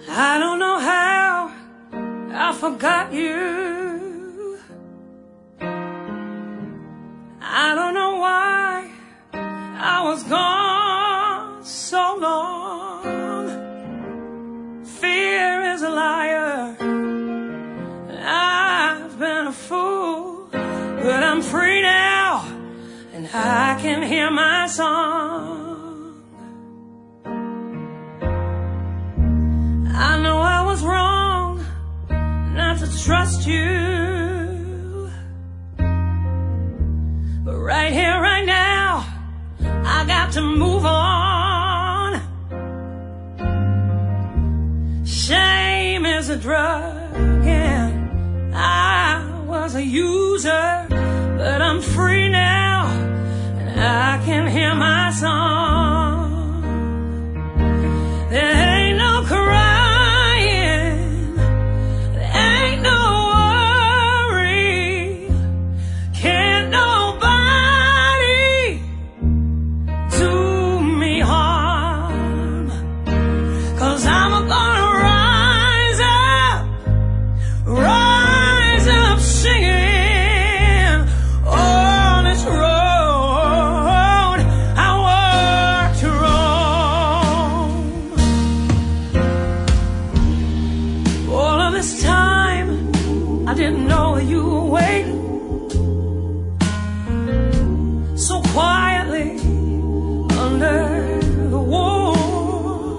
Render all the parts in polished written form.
I don't know how I forgot you. I don't know why I was gone so long. Fear is a liar. I've been a fool, but I'm free now, and I can hear my song. I know I was wrong not to trust you, but right here, right now, I got to move on. Shame is a drug, and I was a user, but I'm free now, and I can hear my song. There ain't no crying, there ain't no worry, can't nobody do me harm, 'cause I'm gonna rise up singing on this road I work to roam. All of this time I didn't know that you were waiting so quietly under the wall.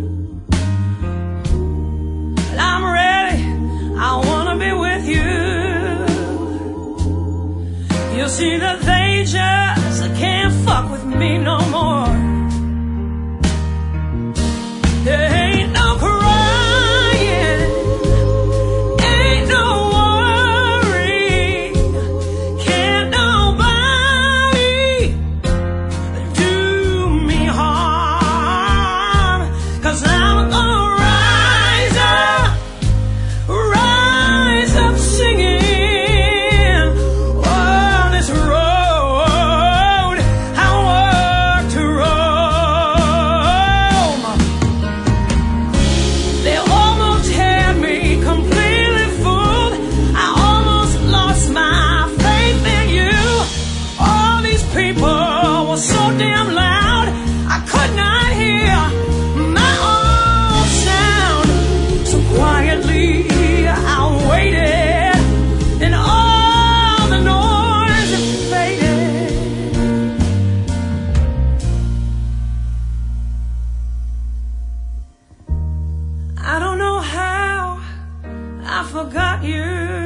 But I'm ready, I wanna be with you. You see that they just can't fuck with me no more. There ain't no crying, ain't no worry, can't nobody do me harm, 'cause I'm gonna rise up singing on this road I work to roam. They almost had me completely fooled. I almost lost my faith in you. All these people were so damn loud, I could not hear my own sound. So quietly I waited, and all the noise faded. I don't know how I forgot you.